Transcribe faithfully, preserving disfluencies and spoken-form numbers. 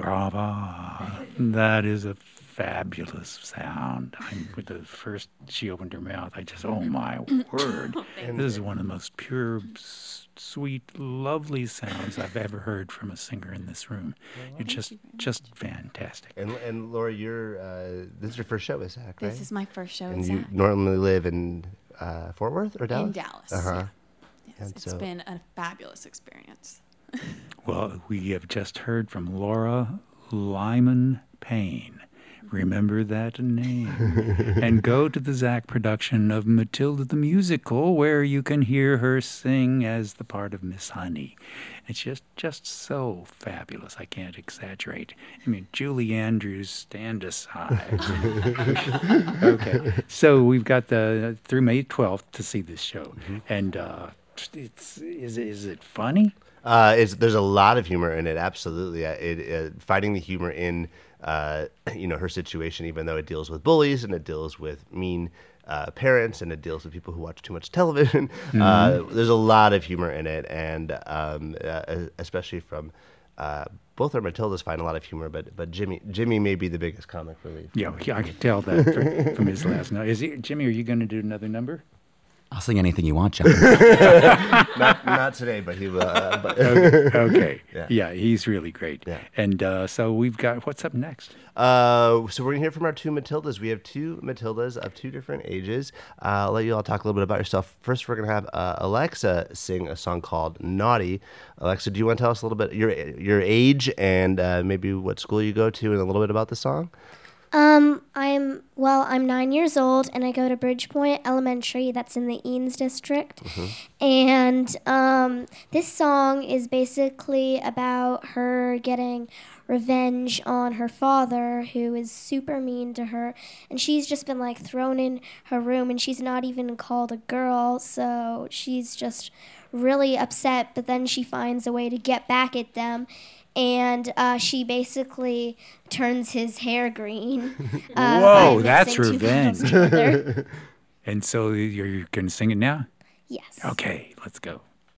brava. That is a fabulous sound. I'm, with the first she opened her mouth, I just, oh my word. This is one of the most pure, s- sweet, lovely sounds I've ever heard from a singer in this room. You're just, just fantastic. And, and Laura, you're, uh, this is your first show with Zach, right? This is my first show and with you Zach. normally live in uh, Fort Worth or Dallas? In Dallas, Uh-huh. yeah. Yes, And it's so- been a fabulous experience. Well, we have just heard from Laura Lyman Payne. Remember that name. And go to the Zach production of Matilda the Musical, where you can hear her sing as the part of Miss Honey. It's just, just so fabulous. I can't exaggerate. I mean, Julie Andrews, stand aside. Okay. So we've got the through May twelfth to see this show. Mm-hmm. And uh, it's is, is it funny? Uh, it's, there's a lot of humor in it, absolutely. Uh, It, uh, finding the humor in, uh, you know, her situation, even though it deals with bullies and it deals with mean uh, parents and it deals with people who watch too much television. Mm-hmm. Uh, there's a lot of humor in it, and um, uh, especially from uh, both our Matildas find a lot of humor, but but Jimmy Jimmy may be the biggest comic relief. Yeah, I could tell that from, from his last note. Is he, Jimmy? Are you going to do another number? I'll sing anything you want, John. not, not today, but he will. Uh, but okay. okay. Yeah. yeah, he's really great. Yeah. And uh, so we've got, what's up next? Uh, so we're going to hear from our two Matildas. We have two Matildas of two different ages. Uh, I'll let you all talk a little bit about yourself. First, we're going to have uh, Alexa sing a song called Naughty. Alexa, do you want to tell us a little bit your your age and uh, maybe what school you go to and a little bit about the song? Um, I'm, well, I'm nine years old, and I go to Bridgepoint Elementary, that's in the Eanes district, mm-hmm. and um, this song is basically about her getting revenge on her father, who is super mean to her, and she's just been, like, thrown in her room, and she's not even called a girl, so she's just really upset, but then she finds a way to get back at them, and uh, she basically turns his hair green. Uh, Whoa, by that's mixing two bottles revenge. together. And so you're, you're going to sing it now? Yes. Okay, let's go.